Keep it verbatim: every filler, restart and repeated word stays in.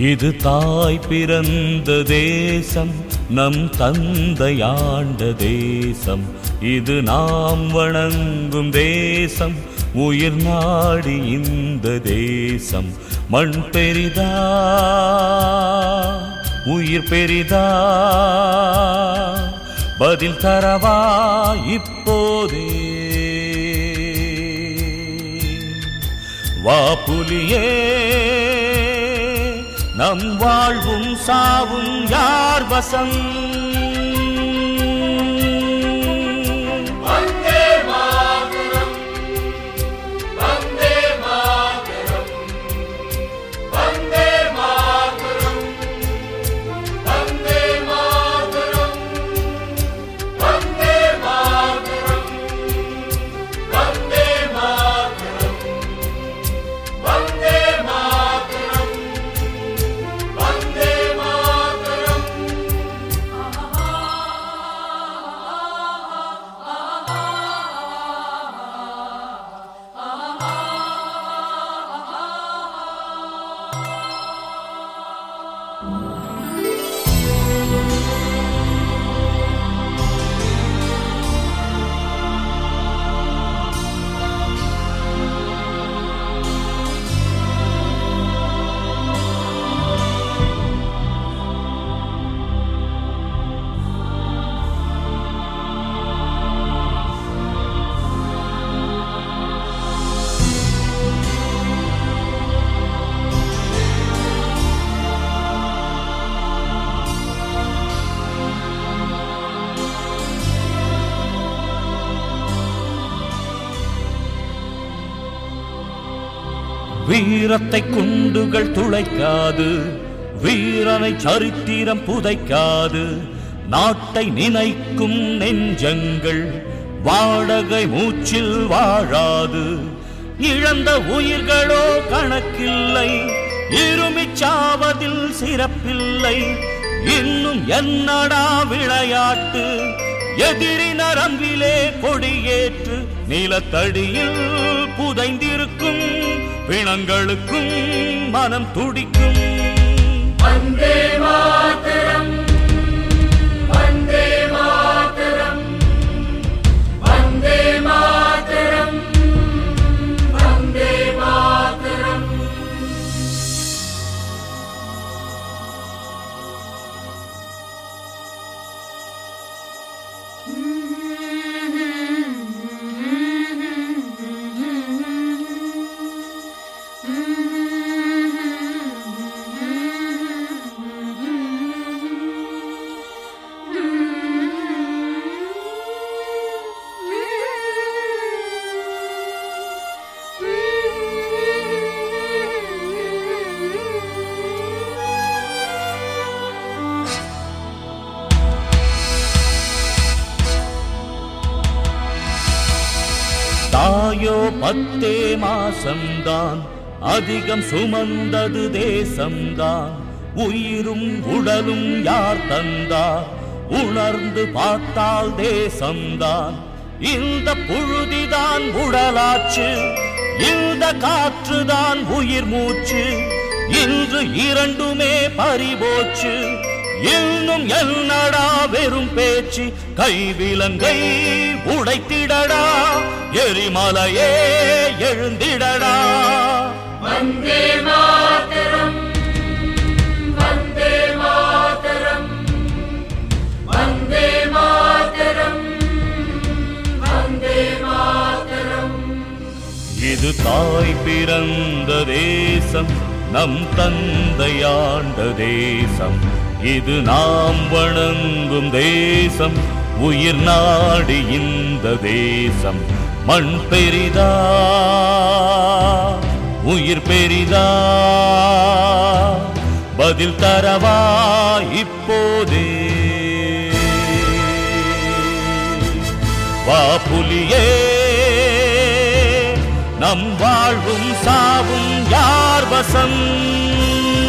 இது தாய் பிறந்த தேசம், நம் தந்தையாண்ட தேசம். இது நாம் வணங்கும் தேசம், உயிர் நாடி இந்த தேசம். மண் பெரிதா உயிர் பெரிதா, பதில் தரவா இப்போதே. வா புலியே, நம் வாழ்வும் சாவும் யார் வசம்? வீரத்தை குண்டுகள் துளைக்காது, வீரனை சரித்திரம் புதைக்காது. நாட்டை நினைக்கும் நெஞ்சங்கள் வாடகை மூச்சில் வாழாது. இழந்த உயிர்களோ கணக்கில்லை, இருமிச்சாவதில் சிறப்பில்லை. இன்னும் என்னடா விளையாட்டு? எதிரி நரம்பிலே கொடியேற்று, நிலத்தடியில் புதைந்திருக்கும் பிணங்களுக்கும் மனம் துடிக்கும். வந்தே மாதரம், வந்தே மாதரம், வந்தே மாதரம், வந்தே மாதரம். தாயோ பத்தே மாசம்தான், அதிகம் சுமந்தது தேசம்தான். உயிரும் உடலும் யார் தந்தார்? உணர்ந்து பார்த்தால் தேசம்தான். இந்த புழுதிதான் உடலாச்சு, இந்த காற்றுதான் உயிர் மூச்சு. இன்று இரண்டுமே பறிபோச்சு, இன்னும் என்னடா வெறும் பேச்சு? கைவிலங்கை உடைத்திடடா, எரிமலையே எழுந்திடடா. வந்தே மாதரம், வந்தே மாதரம், வந்தே மாதரம், வந்தே மாதரம். இது தாய் பிறந்த தேசம், நம் தந்தையாண்ட தேசம். இது நாம் வணங்கும் தேசம், உயிர் நாடி இந்த தேசம். மண் பெரிதா உயிர் பெரிதா, பதில் தரவா இப்போதே. வா புலியே, நம் வாழ்வும் சாவும் யார் வசம்?